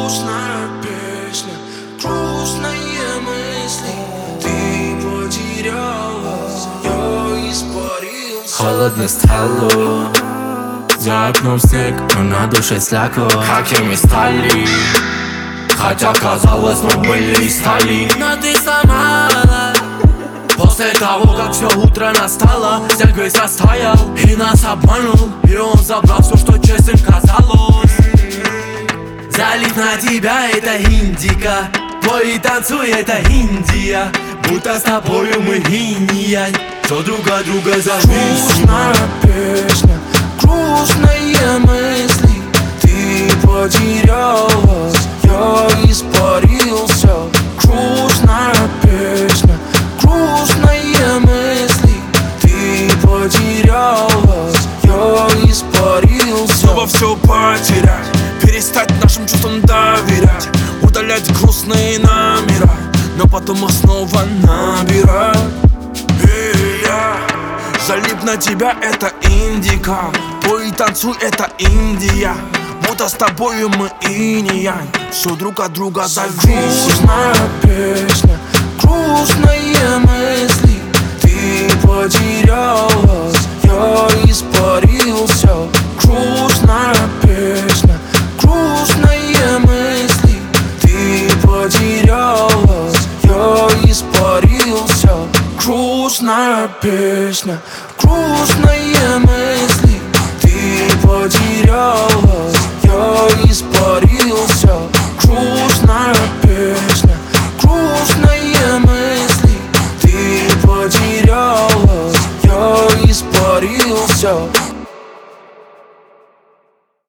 грустная песня, грустные мысли. Ты потерялась, я испарился. Холодно стало, за окном снег, но на душе слякоть. Какими стали, хотя казалось, мы были из стали. Но ты сломала. После того, как все утро настало, снег весь растаял и нас обманул. И он забрал все, что честным казалось. Залив на тебя — это Индика, бой и танцуй — это Индия. Будто с тобою мы инь-янь, что друг от друга зависим. Грустная песня, грустные мысли. Ты потерялась, я испарился. Грустная песня, грустные мысли. Ты потерялась, я испарился. Снова все потерять, перестать нашим чувствам доверять, удалять грустные номера, но потом их снова набирать. И я залип на тебя — это Индика, бой и танцуй — это Индия. Будто с тобою мы инь-янь, все друг от друга зависим. Грустная песня, грустные мысли. Ты потерялась, я испарился.